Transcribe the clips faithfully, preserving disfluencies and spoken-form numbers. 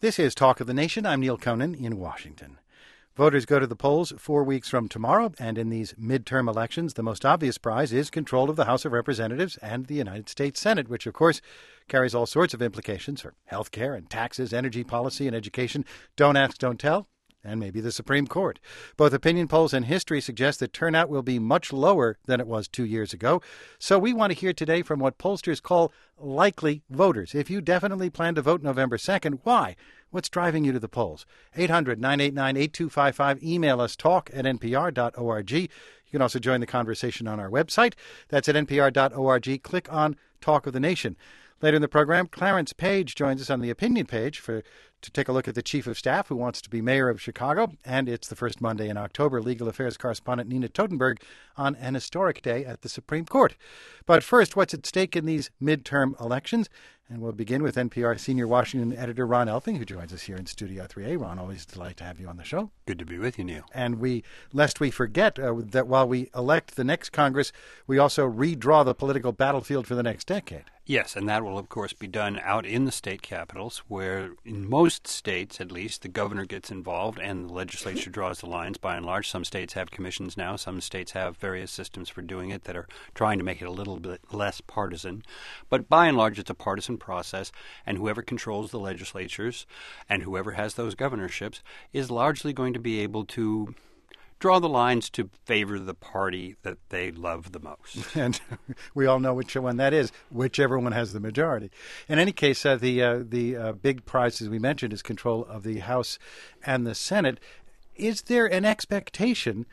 This is Talk of the Nation. I'm Neil Conan in Washington. Voters go to the polls four weeks from tomorrow, and in these midterm elections, the most obvious prize is control of the House of Representatives and the United States Senate, which, of course, carries all sorts of implications for health care and taxes, energy policy and education. Don't ask, don't tell. And maybe the Supreme Court. Both opinion polls and history suggest that turnout will be much lower than it was two years ago. So we want to hear today from what pollsters call likely voters. If you definitely plan to vote November second, why? What's driving you to the polls? eight hundred, nine eight nine, eight two five five. Email us talk at n p r dot org. You can also join the conversation on our website. That's at n p r dot org. Click on Talk of the Nation. Later in the program, Clarence Page joins us on the opinion page for to take a look at the chief of staff who wants to be mayor of Chicago. And it's the first Monday in October. Legal affairs correspondent Nina Totenberg on an historic day at the Supreme Court. But first, what's at stake in these midterm elections? And we'll begin with N P R senior Washington editor Ron Elving, who joins us here in Studio three A. Ron, always a delight to have you on the show. Good to be with you, Neil. And we, lest we forget uh, that while we elect the next Congress, we also redraw the political battlefield for the next decade. Yes, and that will, of course, be done out in the state capitals, where in most states, at least, the governor gets involved and the legislature draws the lines. By and large, some states have commissions now. Some states have various systems for doing it that are trying to make it a little bit less partisan. But by and large, it's a partisan process, and whoever controls the legislatures and whoever has those governorships is largely going to be able to draw the lines to favor the party that they love the most. And we all know which one that is, whichever one has the majority. In any case, uh, the uh, the uh, big prize, as we mentioned, is control of the House and the Senate. Is there an expectation,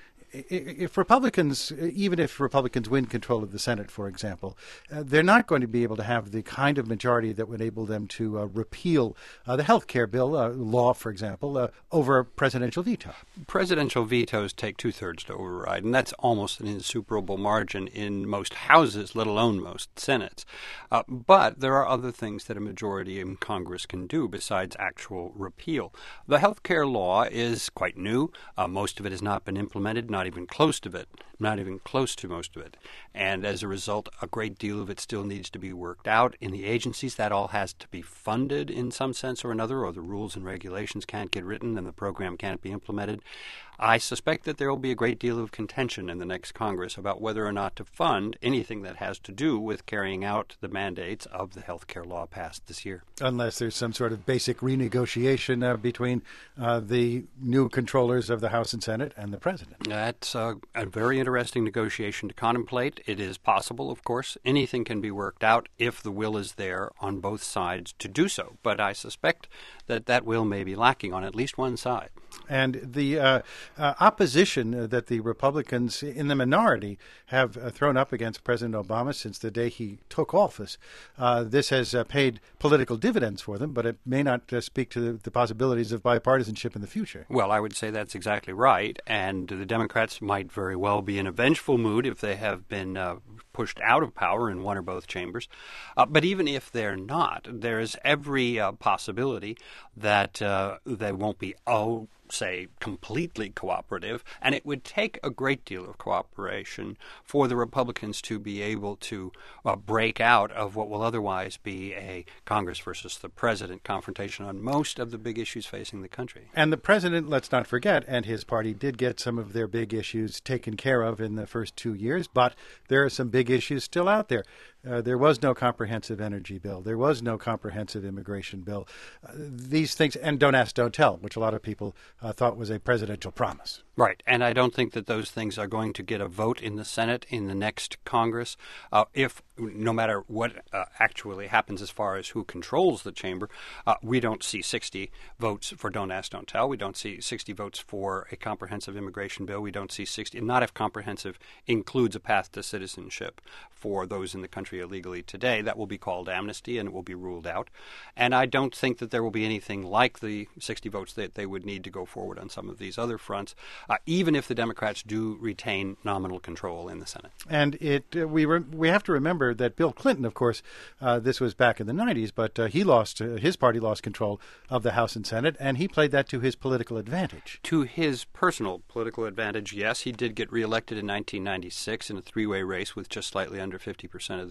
if Republicans, even if Republicans win control of the Senate, for example, uh, they're not going to be able to have the kind of majority that would enable them to uh, repeal uh, the health care bill uh, law, for example, uh, over a presidential veto? Presidential vetoes take two-thirds to override, and that's almost an insuperable margin in most houses, let alone most Senates. Uh, but there are other things that a majority in Congress can do besides actual repeal. The health care law is quite new. Uh, most of it has not been implemented, not Not even close to it, not even close to most of it. And as a result, a great deal of it still needs to be worked out in the agencies. That all has to be funded in some sense or another, or the rules and regulations can't get written and the program can't be implemented. I suspect that there will be a great deal of contention in the next Congress about whether or not to fund anything that has to do with carrying out the mandates of the health care law passed this year. Unless there's some sort of basic renegotiation uh, between uh, the new controllers of the House and Senate and the president. That's a, a very interesting negotiation to contemplate. It is possible, of course. Anything can be worked out if the will is there on both sides to do so. But I suspect that that will may be lacking on at least one side. And the uh, uh, opposition that the Republicans in the minority have uh, thrown up against President Obama since the day he took office, uh, this has uh, paid political dividends for them, but it may not uh, speak to the, the possibilities of bipartisanship in the future. Well, I would say that's exactly right. And the Democrats might very well be in a vengeful mood if they have been uh, pushed out of power in one or both chambers. Uh, but even if they're not, there is every uh, possibility that uh, they won't be, oh, say, completely cooperative, and it would take a great deal of cooperation for the Republicans to be able to uh, break out of what will otherwise be a Congress versus the president confrontation on most of the big issues facing the country. And the president, let's not forget, and his party did get some of their big issues taken care of in the first two years, but there are some big issues still out there. Uh, there was no comprehensive energy bill. There was no comprehensive immigration bill. Uh, these things, and don't ask, don't tell, which a lot of people uh, thought was a presidential promise. Right, and I don't think that those things are going to get a vote in the Senate in the next Congress. Uh, if, no matter what uh, actually happens as far as who controls the chamber, uh, we don't see sixty votes for Don't Ask, Don't Tell. We don't see sixty votes for a comprehensive immigration bill. We don't see sixty, not if comprehensive includes a path to citizenship for those in the country illegally today. That will be called amnesty, and it will be ruled out. And I don't think that there will be anything like the sixty votes that they would need to go forward on some of these other fronts, uh, even if the Democrats do retain nominal control in the Senate. And it uh, we re- we have to remember that Bill Clinton, of course, uh, this was back in the nineties, but uh, he lost, uh, his party lost control of the House and Senate, and he played that to his political advantage. To his personal political advantage, yes. He did get reelected in nineteen ninety-six in a three-way race with just slightly under fifty percent of the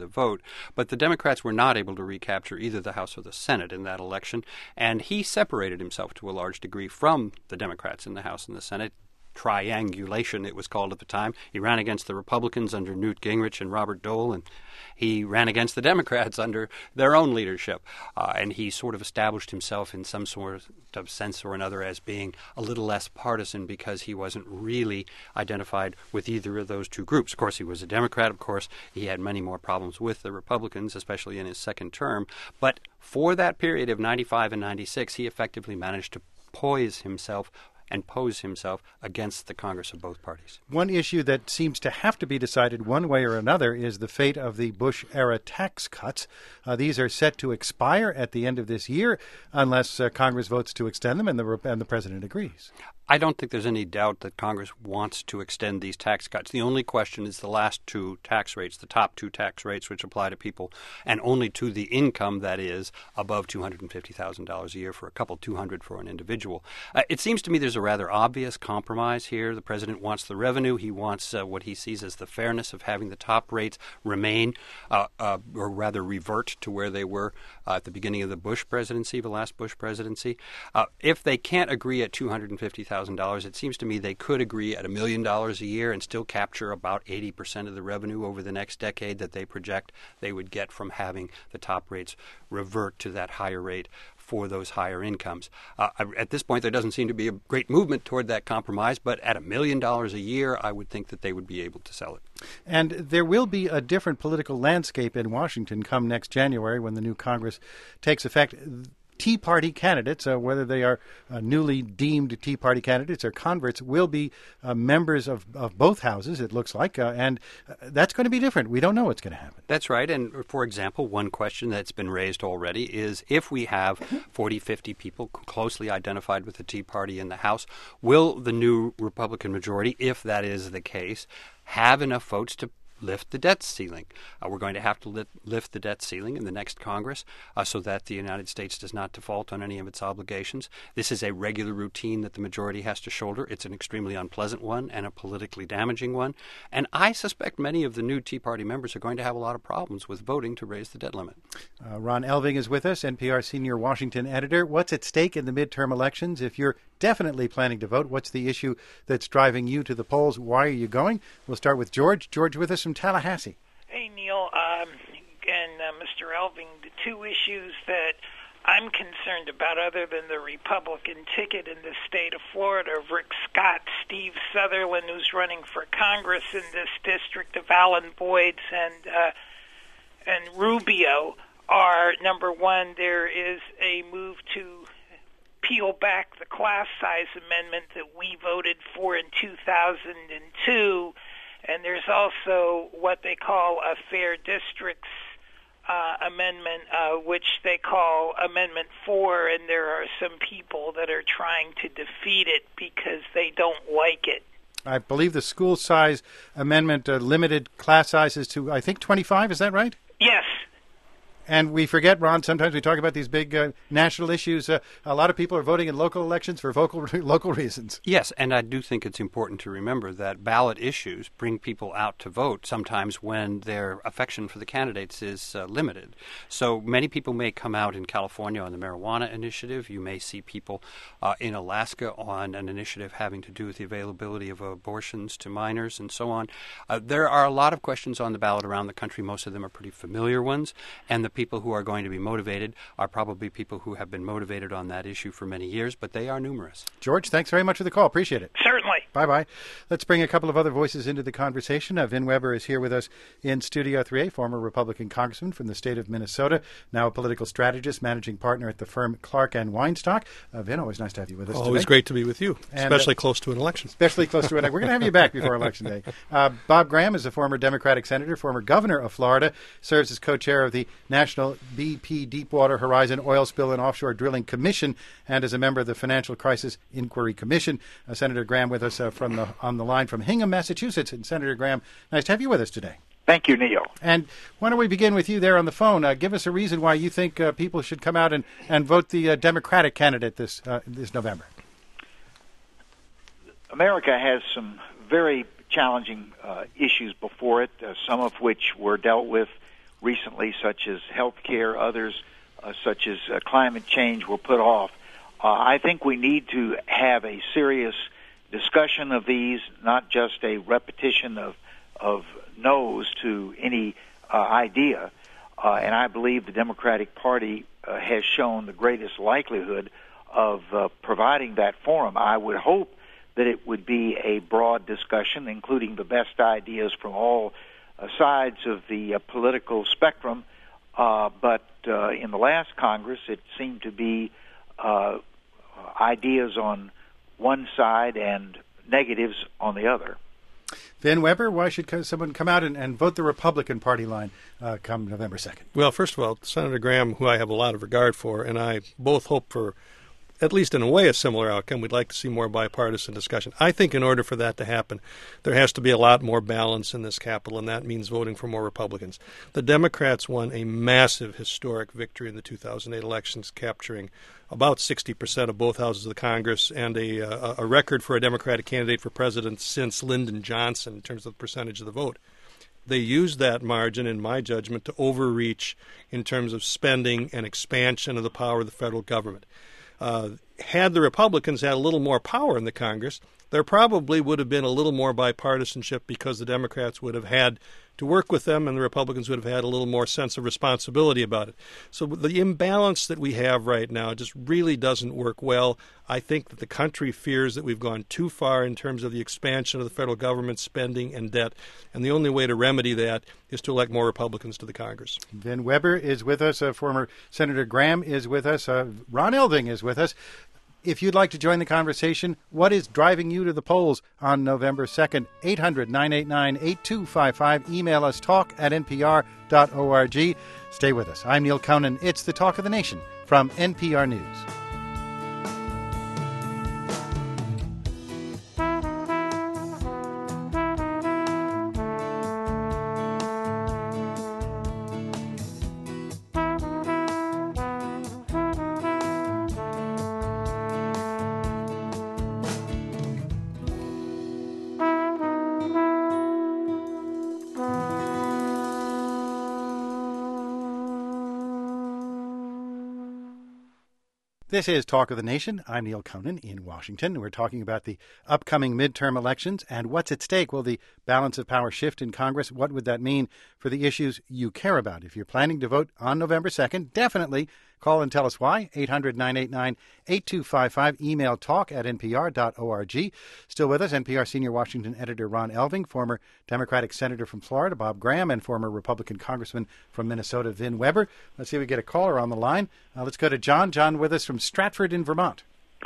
vote. But the Democrats were not able to recapture either the House or the Senate in that election, and he separated himself to a large degree from the Democrats in the House and the Senate. Triangulation, it was called at the time. He ran against the Republicans under Newt Gingrich and Robert Dole, and he ran against the Democrats under their own leadership. Uh, and he sort of established himself in some sort of sense or another as being a little less partisan because he wasn't really identified with either of those two groups. Of course, he was a Democrat. Of course, he had many more problems with the Republicans, especially in his second term. But for that period of ninety-five and ninety-six, he effectively managed to poise himself and pose himself against the Congress of both parties. One issue that seems to have to be decided one way or another is the fate of the Bush-era tax cuts. Uh, these are set to expire at the end of this year unless uh, Congress votes to extend them and the, and the president agrees. I don't think there's any doubt that Congress wants to extend these tax cuts. The only question is the last two tax rates, the top two tax rates, which apply to people, and only to the income that is above two hundred fifty thousand dollars a year for a couple, two hundred thousand dollars for an individual. Uh, it seems to me there's a rather obvious compromise here. The president wants the revenue. He wants uh, what he sees as the fairness of having the top rates remain, uh, uh, or rather revert to where they were uh, at the beginning of the Bush presidency, the last Bush presidency. Uh, if they can't agree at two hundred fifty thousand dollars, it seems to me they could agree at a million dollars a year and still capture about eighty percent of the revenue over the next decade that they project they would get from having the top rates revert to that higher rate for those higher incomes. Uh, at this point, there doesn't seem to be a great movement toward that compromise, but at a million dollars a year, I would think that they would be able to sell it. And there will be a different political landscape in Washington come next January when the new Congress takes effect. Tea Party candidates, uh, whether they are uh, newly deemed Tea Party candidates or converts, will be uh, members of, of both houses, it looks like, uh, and uh, that's going to be different. We don't know what's going to happen. That's right. And, for example, one question that's been raised already is if we have forty, fifty people closely identified with the Tea Party in the House, will the new Republican majority, if that is the case, have enough votes to lift the debt ceiling? Uh, we're going to have to li- lift the debt ceiling in the next Congress uh, so that the United States does not default on any of its obligations. This is a regular routine that the majority has to shoulder. It's an extremely unpleasant one and a politically damaging one. And I suspect many of the new Tea Party members are going to have a lot of problems with voting to raise the debt limit. Uh, Ron Elving is with us, N P R senior Washington editor. What's at stake in the midterm elections? If you're definitely planning to vote, what's the issue that's driving you to the polls? Why are you going? We'll start with George. George with us from Tallahassee. Hey, Neil, um, and uh, Mister Elving, the two issues that I'm concerned about other than the Republican ticket in the state of Florida of Rick Scott, Steve Sutherland, who's running for Congress in this district, of Alan Boyd's, and, uh, and Rubio, are, number one, there is a move to peel back the class size amendment that we voted for in two thousand two, and there's also what they call a fair districts uh, amendment, uh, which they call Amendment four, and there are some people that are trying to defeat it because they don't like it. I believe the school size amendment uh, limited class sizes to, I think, twenty-five. Is that right? Yes. And we forget, Ron, sometimes we talk about these big uh, national issues. Uh, a lot of people are voting in local elections for vocal, local reasons. Yes, and I do think it's important to remember that ballot issues bring people out to vote sometimes when their affection for the candidates is uh, limited. So many people may come out in California on the marijuana initiative. You may see people uh, in Alaska on an initiative having to do with the availability of abortions to minors and so on. Uh, there are a lot of questions on the ballot around the country. Most of them are pretty familiar ones, and the people who are going to be motivated are probably people who have been motivated on that issue for many years, but they are numerous. George, thanks very much for the call. Appreciate it. Certainly. Bye-bye. Let's bring a couple of other voices into the conversation. Uh, Vin Weber is here with us in Studio three A, former Republican congressman from the state of Minnesota, now a political strategist, managing partner at the firm Clark and Weinstock. Uh, Vin, always nice to have you with us Always today. great to be with you, and, especially uh, close to an election. Especially close to it. We're going to have you back before Election Day. Uh, Bob Graham is a former Democratic senator, former governor of Florida, serves as co-chair of the National B P Deepwater Horizon Oil Spill and Offshore Drilling Commission, and is a member of the Financial Crisis Inquiry Commission. Uh, Senator Graham with us uh, from the on the line from Hingham, Massachusetts. And Senator Graham, nice to have you with us today. Thank you, Neil. And why don't we begin with you there on the phone? Uh, give us a reason why you think uh, people should come out and, and vote the uh, Democratic candidate this uh, this November. America has some very challenging uh, issues before it, uh, some of which were dealt with recently, such as health care, others uh, such as uh, climate change, were put off. Uh, I think we need to have a serious discussion of these, not just a repetition of of no's to any uh, idea. Uh, and I believe the Democratic Party uh, has shown the greatest likelihood of uh, providing that forum. I would hope that it would be a broad discussion, including the best ideas from all uh, sides of the uh, political spectrum. Uh, but uh, in the last Congress, it seemed to be uh, ideas on one side and negatives on the other. Van Weber, why should someone come out and, and vote the Republican Party line uh, come November second? Well, first of all, Senator Graham, who I have a lot of regard for, and I both hope for, at least in a way, a similar outcome. We'd like to see more bipartisan discussion. I think in order for that to happen, there has to be a lot more balance in this Capitol, and that means voting for more Republicans. The Democrats won a massive historic victory in the two thousand eight elections, capturing about sixty percent of both houses of the Congress, and a, a, a record for a Democratic candidate for president since Lyndon Johnson in terms of the percentage of the vote. They used that margin, in my judgment, to overreach in terms of spending and expansion of the power of the federal government. Uh, had the Republicans had a little more power in the Congress, there probably would have been a little more bipartisanship because the Democrats would have had to work with them and the Republicans would have had a little more sense of responsibility about it. So the imbalance that we have right now just really doesn't work well. I think that the country fears that we've gone too far in terms of the expansion of the federal government spending and debt, and the only way to remedy that is to elect more Republicans to the Congress. Van Weber is with us. Uh, former Senator Graham is with us. Uh, Ron Elving is with us. If you'd like to join the conversation, what is driving you to the polls on November second? eight hundred, nine eight nine, eight two five five. Email us, talk at n p r dot org. Stay with us. I'm Neil Conan. It's the Talk of the Nation from N P R News. This is Talk of the Nation. I'm Neil Conan in Washington. We're talking about the upcoming midterm elections and what's at stake. Will the balance of power shift in Congress? What would that mean for the issues you care about? If you're planning to vote on November second, definitely call and tell us why. eight hundred, nine eight nine, eight two five five. Email talk at n p r dot org. Still with us, N P R senior Washington editor Ron Elving, former Democratic senator from Florida, Bob Graham, and former Republican congressman from Minnesota, Vin Weber. Let's see if we get a caller on the line. Uh, let's go to John. John with us from Stratford in Vermont.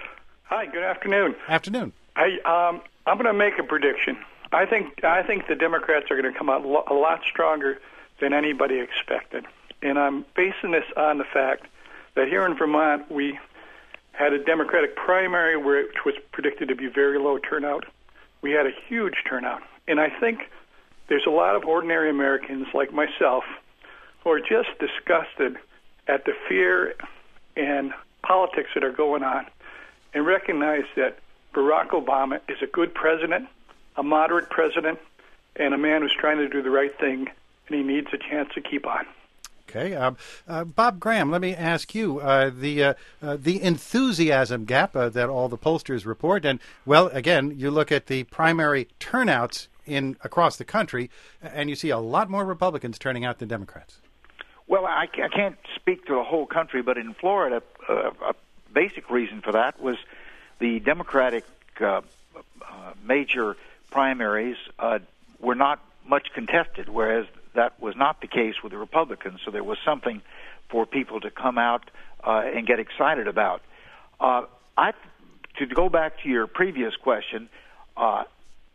Hi, good afternoon. Afternoon. I, um, I'm going to make a prediction. I think I think the Democrats are going to come out lo- a lot stronger than anybody expected. And I'm basing this on the fact that here in Vermont, we had a Democratic primary which was predicted to be very low turnout. We had a huge turnout. And I think there's a lot of ordinary Americans like myself who are just disgusted at the fear and politics that are going on and recognize that Barack Obama is a good president, a moderate president, and a man who's trying to do the right thing, and he needs a chance to keep on. Okay. Uh, uh, Bob Graham, let me ask you, uh, the uh, uh, the enthusiasm gap uh, that all the pollsters report, and, well, again, you look at the primary turnouts in across the country, and you see a lot more Republicans turning out than Democrats. Well, I can't speak to the whole country, but in Florida, uh, a basic reason for that was the Democratic uh, uh, major primaries uh, were not much contested, whereas that was not the case with the Republicans. So there was something for people to come out uh, and get excited about. Uh, I, to go back to your previous question, uh,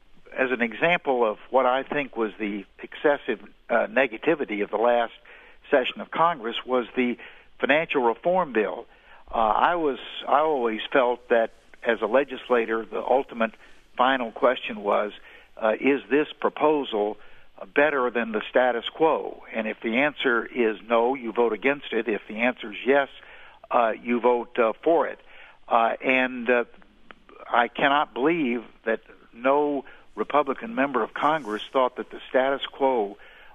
as an example of what I think was the excessive uh, negativity of the last session of Congress was the financial reform bill. Uh, I was I always felt that as a legislator, the ultimate final question was, uh, is this proposal better than the status quo? And if the answer is no, you vote against it. If the answer is yes, uh, you vote uh, for it. Uh, and uh, I cannot believe that no Republican member of Congress thought that the status quo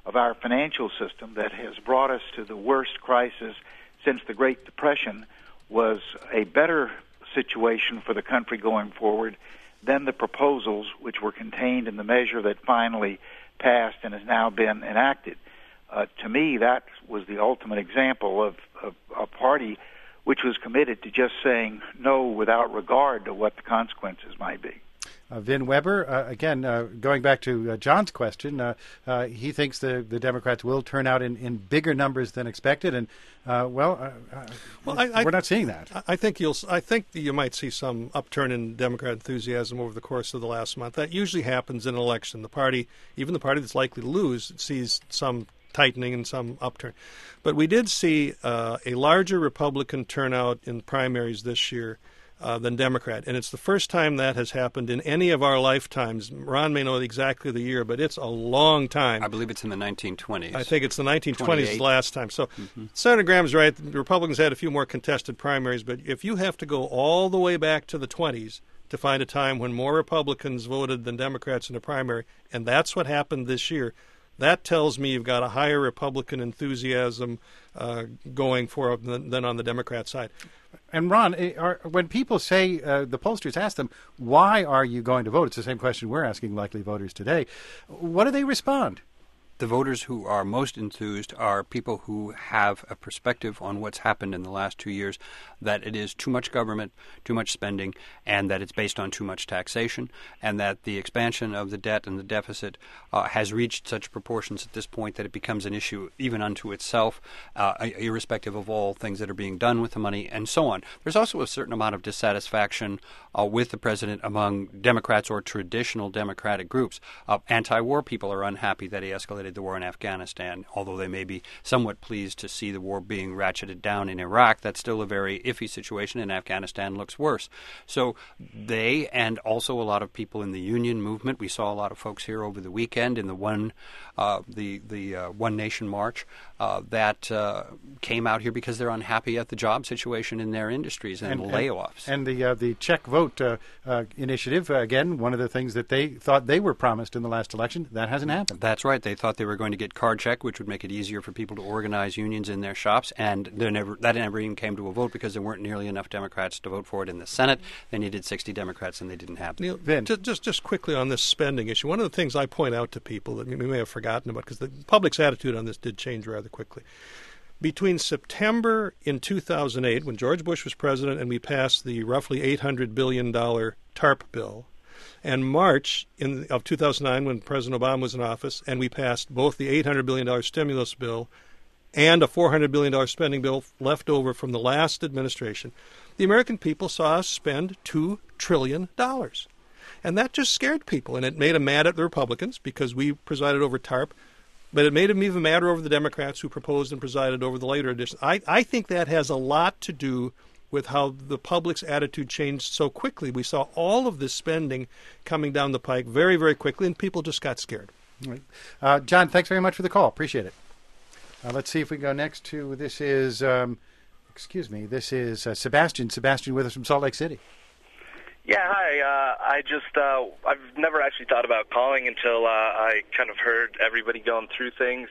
of our financial system that has brought us to the worst crisis since the Great Depression was a better situation for the country going forward than the proposals which were contained in the measure that finally passed and has now been enacted. Uh, to me, that was the ultimate example of, of a party which was committed to just saying no without regard to what the consequences might be. Uh, Vin Weber, uh, again, uh, going back to uh, John's question, uh, uh, he thinks the, the Democrats will turn out in, in bigger numbers than expected, and uh, well, uh, uh, well I, I, we're not seeing that. I think you'll. I think you might see some upturn in Democrat enthusiasm over the course of the last month. That usually happens in an election. The party, even the party that's likely to lose, sees some tightening and some upturn. But we did see uh, a larger Republican turnout in primaries this year uh, than Democrat. And it's the first time that has happened in any of our lifetimes. Ron may know exactly the year, but it's a long time. I believe it's in the nineteen twenties. I think it's the nineteen twenties last time. So mm-hmm. Senator Graham's right. The Republicans had a few more contested primaries, but if you have to go all the way back to the twenties to find a time when more Republicans voted than Democrats in a primary, and that's what happened this year, that tells me you've got a higher Republican enthusiasm uh, going for than, than on the Democrat side. And Ron, are, when people say, uh, the pollsters ask them, why are you going to vote? It's the same question we're asking likely voters today. What do they respond? The voters who are most enthused are people who have a perspective on what's happened in the last two years, that it is too much government, too much spending, and that it's based on too much taxation, and that the expansion of the debt and the deficit uh, has reached such proportions at this point that it becomes an issue even unto itself, uh, irrespective of all things that are being done with the money, and so on. There's also a certain amount of dissatisfaction uh, with the president among Democrats or traditional Democratic groups. Uh, anti-war people are unhappy that he escalated the war in Afghanistan, although they may be somewhat pleased to see the war being ratcheted down in Iraq. That's still a very iffy situation, and Afghanistan looks worse. So they, and also a lot of people in the union movement, we saw a lot of folks here over the weekend in the one, uh, the the uh, One Nation March, uh, that uh, came out here because they're unhappy at the job situation in their industries and, and layoffs. And, and the uh, the Check Vote uh, uh, initiative, uh, again, one of the things that they thought they were promised in the last election, that hasn't happened. That's right. They thought they were going to get card check, which would make it easier for people to organize unions in their shops, and never, that never even came to a vote because there weren't nearly enough Democrats to vote for it in the Senate. They needed sixty Democrats, and they didn't have them. Neil, Vin. Just, just, just quickly on this spending issue, one of the things I point out to people that we may have forgotten about, because the public's attitude on this did change rather quickly. Between September in two thousand eight, when George Bush was president and we passed the roughly eight hundred billion dollars TARP bill, and March in, of two thousand nine, when President Obama was in office, and we passed both the eight hundred billion dollars stimulus bill and a four hundred billion dollars spending bill left over from the last administration, the American people saw us spend two trillion dollars. And that just scared people, and it made them mad at the Republicans because we presided over TARP, but it made them even madder over the Democrats who proposed and presided over the later edition. I, I think that has a lot to do with how the public's attitude changed so quickly. We saw all of this spending coming down the pike very, very quickly, and people just got scared. Right. Uh, John, thanks very much for the call. Appreciate it. Uh, let's see if we go next to, this is, um, excuse me, this is uh, Sebastian. Sebastian with us from Salt Lake City. Yeah, hi. Uh, I just, uh, I've never actually thought about calling until uh, I kind of heard everybody going through things.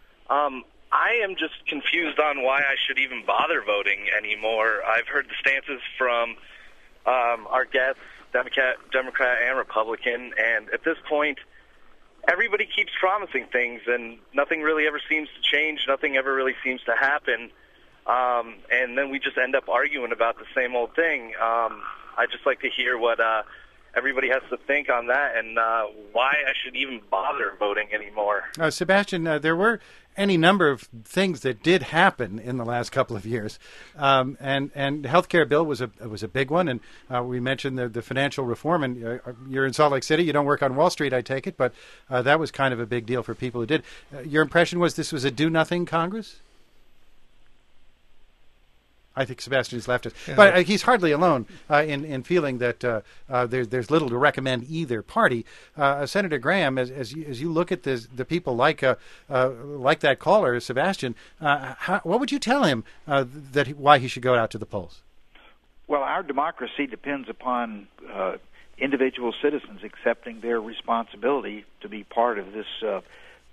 Um, I am just confused on why I should even bother voting anymore. I've heard the stances from um, our guests, Democrat, Democrat and Republican, and at this point, everybody keeps promising things, and nothing really ever seems to change. Nothing ever really seems to happen, um, and then we just end up arguing about the same old thing. Um, I'd just like to hear what uh, everybody has to think on that, and uh, why I should even bother voting anymore. Uh, Sebastian, uh, there were any number of things that did happen in the last couple of years, um, and and the health care bill was a was a big one, and uh, we mentioned the, the financial reform. And uh, you're in Salt Lake City, you don't work on Wall Street, I take it, but uh, that was kind of a big deal for people who did. Uh, your impression was this was a do-nothing Congress? I think Sebastian's left us. Yeah. But uh, he's hardly alone uh, in, in feeling that uh, uh, there's, there's little to recommend either party. Uh, Senator Graham, as, as, you, as you look at this, the people like uh, uh, like that caller, Sebastian, uh, how, what would you tell him uh, that he, why he should go out to the polls? Well, our democracy depends upon uh, individual citizens accepting their responsibility to be part of this uh,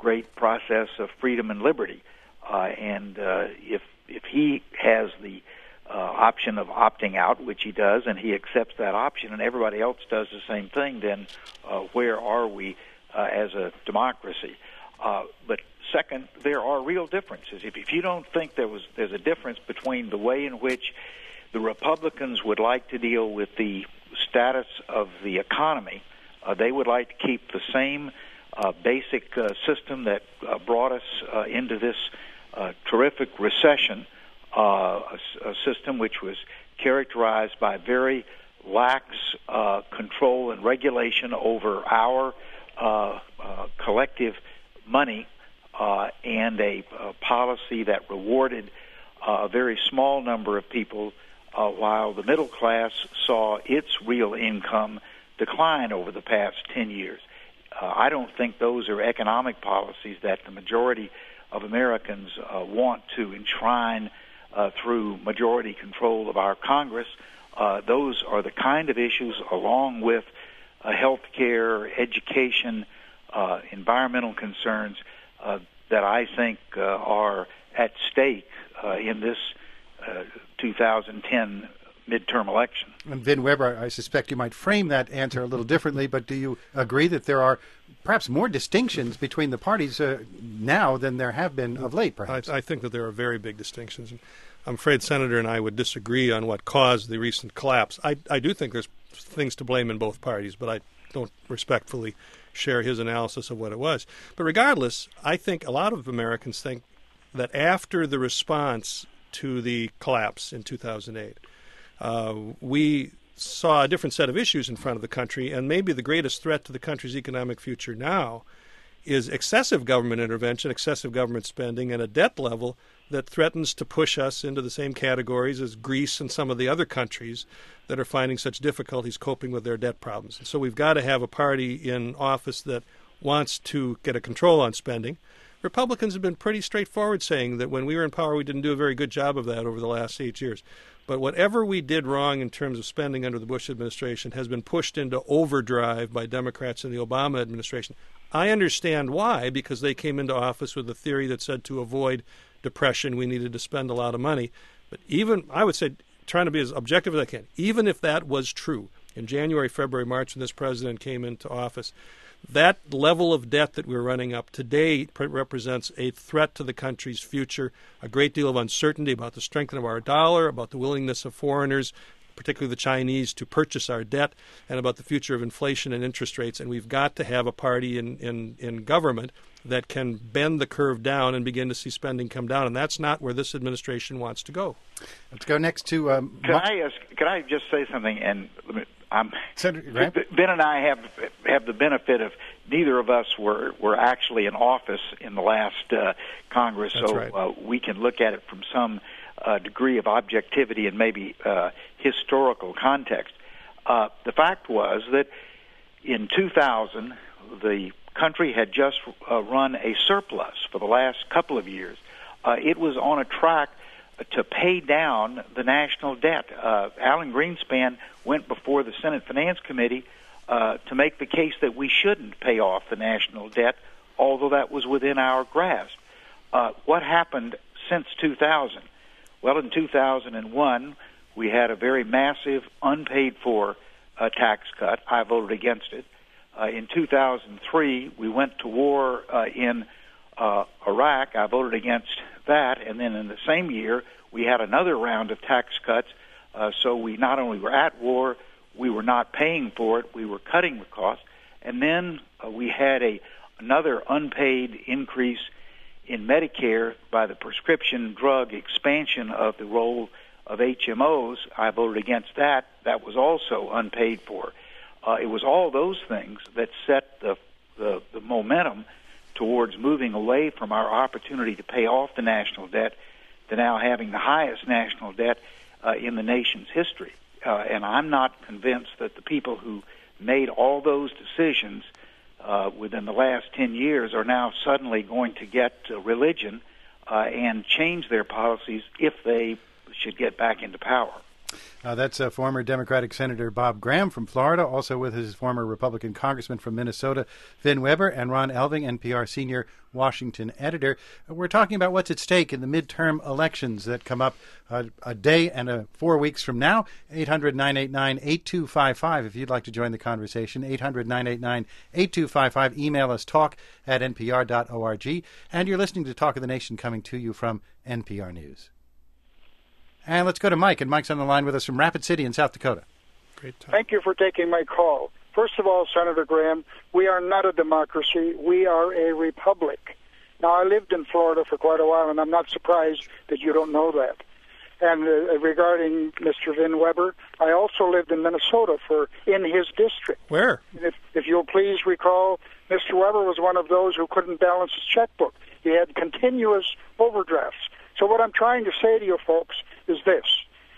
great process of freedom and liberty. Uh, and uh, if if he has the uh, option of opting out, which he does, and he accepts that option, and everybody else does the same thing, then uh, where are we uh, as a democracy? Uh, but second, there are real differences. If, if you don't think there was there's a difference between the way in which the Republicans would like to deal with the status of the economy, uh, they would like to keep the same uh, basic uh, system that uh, brought us uh, into this uh, terrific recession, uh, a, a system which was characterized by very lax uh, control and regulation over our uh, uh, collective money, uh, and a, a policy that rewarded uh, a very small number of people, uh, while the middle class saw its real income decline over the past ten years. Uh, I don't think those are economic policies that the majority of Americans uh, want to enshrine uh, through majority control of our Congress. Uh, those are the kind of issues, along with uh, health care, education, uh, environmental concerns, uh, that I think uh, are at stake uh, in this uh, two thousand ten midterm election. And Vin Weber, I suspect you might frame that answer a little differently, but do you agree that there are perhaps more distinctions between the parties uh, now than there have been of late, perhaps? I, I think that there are very big distinctions. I'm afraid Senator and I would disagree on what caused the recent collapse. I, I do think there's things to blame in both parties, but I don't respectfully share his analysis of what it was. But regardless, I think a lot of Americans think that after the response to the collapse in two thousand eight, uh, we saw a different set of issues in front of the country, and maybe the greatest threat to the country's economic future now is excessive government intervention, excessive government spending, and a debt level that threatens to push us into the same categories as Greece and some of the other countries that are finding such difficulties coping with their debt problems. And so we've got to have a party in office that wants to get a control on spending. Republicans have been pretty straightforward saying that when we were in power, we didn't do a very good job of that over the last eight years. But whatever we did wrong in terms of spending under the Bush administration has been pushed into overdrive by Democrats in the Obama administration. I understand why, because they came into office with a theory that said to avoid depression, we needed to spend a lot of money. But even, I would say, trying to be as objective as I can, even if that was true, in January, February, March, when this president came into office, that level of debt that we're running up today represents a threat to the country's future, a great deal of uncertainty about the strength of our dollar, about the willingness of foreigners, particularly the Chinese, to purchase our debt, and about the future of inflation and interest rates. And we've got to have a party in, in, in government that can bend the curve down and begin to see spending come down. And that's not where this administration wants to go. Let's go next to... Um, can, I ask, can I just say something? And I'm, Senator Graham? Ben and I have have the benefit of neither of us were, were actually in office in the last uh, Congress, That's so right. uh, we can look at it from some uh, degree of objectivity and maybe uh, historical context. Uh, the fact was that in two thousand, the country had just uh, run a surplus for the last couple of years. Uh, it was on a track to pay down the national debt. Uh, Alan Greenspan went before the Senate Finance Committee uh, to make the case that we shouldn't pay off the national debt, although that was within our grasp. Uh, what happened since two thousand? Well, in two thousand one, we had a very massive, unpaid-for uh, tax cut. I voted against it. Uh, in two thousand three, we went to war uh, in uh, Iraq. I voted against that. And then in the same year, we had another round of tax cuts. Uh, so we not only were at war, we were not paying for it, we were cutting the cost. And then uh, we had a another unpaid increase in Medicare by the prescription drug expansion of the role of H M Os. I voted against that. That was also unpaid for. Uh, it was all those things that set the, the, the momentum towards moving away from our opportunity to pay off the national debt to now having the highest national debt uh, in the nation's history. Uh, and I'm not convinced that the people who made all those decisions uh, within the last ten years are now suddenly going to get uh, religion uh, and change their policies if they should get back into power. Uh, that's uh, former Democratic Senator Bob Graham from Florida, also with his former Republican Congressman from Minnesota, Vin Weber, and Ron Elving, N P R senior Washington editor. Uh, we're talking about what's at stake in the midterm elections that come up uh, a day and a four weeks from now. eight hundred, nine eight nine, eight two five five if you'd like to join the conversation. eight hundred, nine eight nine, eight two five five. Email us talk at n p r dot org. And you're listening to Talk of the Nation, coming to you from N P R News. And let's go to Mike, and Mike's on the line with us from Rapid City in South Dakota. Great time. Thank you for taking my call. First of all, Senator Graham, we are not a democracy. We are a republic. Now, I lived in Florida for quite a while, and I'm not surprised that you don't know that. And uh, regarding Mister Vin Weber, I also lived in Minnesota for in his district. Where? If, if you'll please recall, Mister Weber was one of those who couldn't balance his checkbook. He had continuous overdrafts. So what I'm trying to say to you folks is this.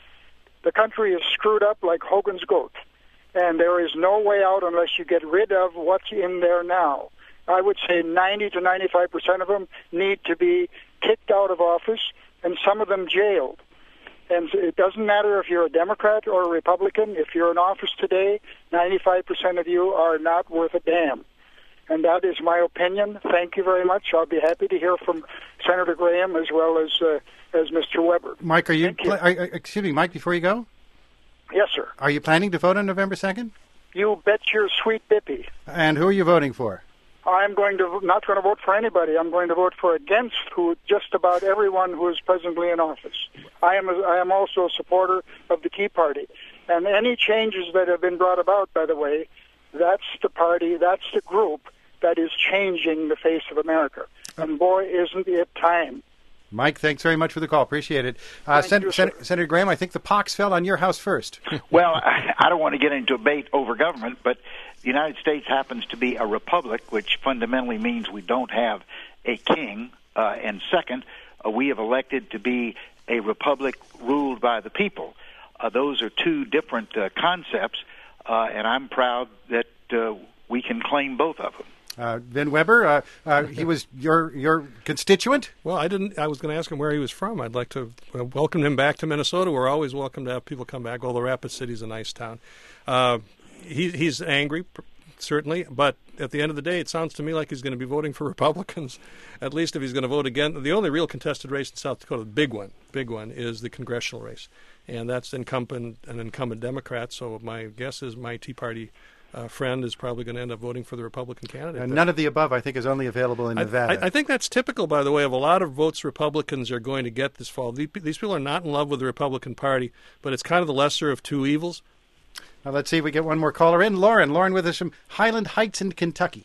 The country is screwed up like Hogan's goat, and there is no way out unless you get rid of what's in there now. I would say ninety to ninety-five percent of them need to be kicked out of office, and some of them jailed. And it doesn't matter if you're a Democrat or a Republican. If you're in office today, ninety-five percent of you are not worth a damn. And that is my opinion. Thank you very much. I'll be happy to hear from Senator Graham as well as uh, as Mister Weber. Mike, are you, you. Are, excuse me, Mike, before you go? Yes, sir. Are you planning to vote on November second? You bet your sweet bippy. And who are you voting for? I'm going to not going to vote for anybody. I'm going to vote for against who just about everyone who is presently in office. I am a, I am also a supporter of the Tea Party, and any changes that have been brought about, by the way, that's the party, that's the group that is changing the face of America. And boy, isn't it time. Mike, thanks very much for the call. Appreciate it. Uh, Sen- you, Sen- Senator Graham, I think the pox fell on your house first. Well, I, I don't want to get into a debate over government, but the United States happens to be a republic, which fundamentally means we don't have a king. Uh, and second, uh, we have elected to be a republic ruled by the people. Uh, those are two different uh, concepts, uh, and I'm proud that uh, we can claim both of them. Uh, Vin Weber, uh, uh, he was your your constituent? Well, I didn't. I was going to ask him where he was from. I'd like to uh, welcome him back to Minnesota. We're always welcome to have people come back, although Rapid City's a nice town. Uh, he, he's angry, certainly, but at the end of the day, it sounds to me like he's going to be voting for Republicans, at least if he's going to vote again. The only real contested race in South Dakota, the big one, big one, is the congressional race, and that's incumbent an incumbent Democrat, so my guess is my Tea Party Uh, friend is probably going to end up voting for the Republican candidate. And none of the above, I think, is only available in I, Nevada. I, I think that's typical, by the way, of a lot of votes Republicans are going to get this fall. These, these people are not in love with the Republican Party, but it's kind of the lesser of two evils. Now, let's see if we get one more caller in. Lauren, Lauren with us from Highland Heights in Kentucky.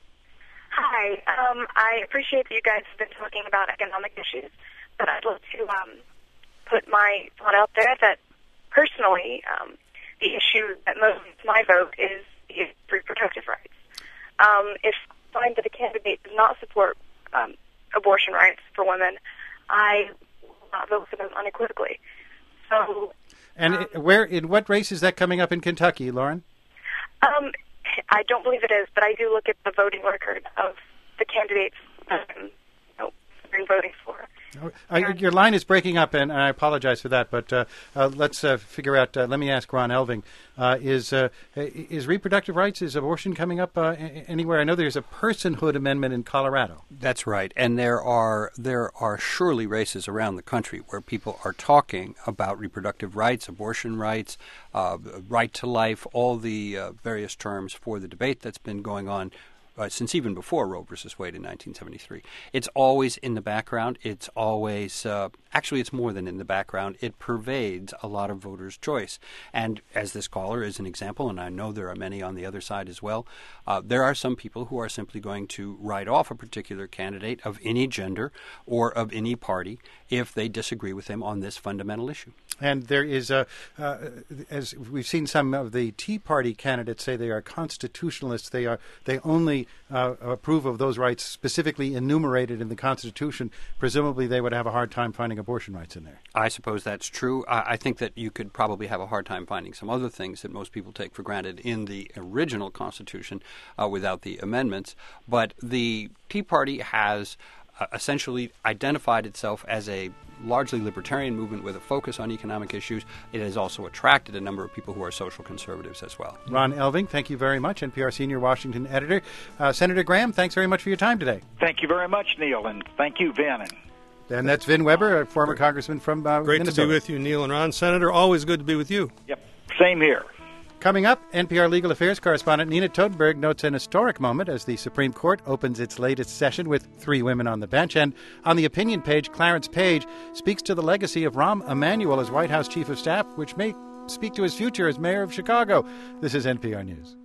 Hi. Um, I appreciate that you guys have been talking about economic issues, but I'd like to um, put my thought out there that personally, um, the issue that motivates my vote is, is reproductive rights. Um, if I find that a candidate does not support um, abortion rights for women, I will not vote for them unequivocally. So, and um, it, where in what race is that coming up in Kentucky, Lauren? Um, I don't believe it is, but I do look at the voting record of the candidates um, you know, I'm voting for. Uh, your line is breaking up, and I apologize for that. But uh, uh, let's uh, figure out. Uh, let me ask Ron Elving: uh, Is uh, is reproductive rights, is abortion coming up uh, anywhere? I know there's a personhood amendment in Colorado. That's right, and there are there are surely races around the country where people are talking about reproductive rights, abortion rights, uh, right to life, all the uh, various terms for the debate that's been going on. Uh, since even before Roe versus Wade in nineteen seventy-three. It's always in the background. It's always, uh, actually it's more than in the background. It pervades a lot of voters' choice. And as this caller is an example, and I know there are many on the other side as well, uh, there are some people who are simply going to write off a particular candidate of any gender or of any party if they disagree with them on this fundamental issue. And there is, a, uh, as we've seen some of the Tea Party candidates say, they are constitutionalists. They are they only uh, approve of those rights specifically enumerated in the Constitution. Presumably, they would have a hard time finding abortion rights in there. I suppose that's true. I, I think that you could probably have a hard time finding some other things that most people take for granted in the original Constitution uh, without the amendments. But the Tea Party has uh, essentially identified itself as a largely libertarian movement with a focus on economic issues. It has also attracted a number of people who are social conservatives as well. Ron Elving, thank you very much, N P R Senior Washington Editor. Uh, Senator Graham, thanks very much for your time today. Thank you very much, Neil, and thank you, Vin. And that's Vin Weber, a former congressman from uh, Great Minnesota. to be with you, Neil and Ron. Senator, always good to be with you. Yep, same here. Coming up, N P R Legal Affairs correspondent Nina Totenberg notes an historic moment as the Supreme Court opens its latest session with three women on the bench. And on the opinion page, Clarence Page speaks to the legacy of Rahm Emanuel as White House Chief of Staff, which may speak to his future as mayor of Chicago. This is N P R News.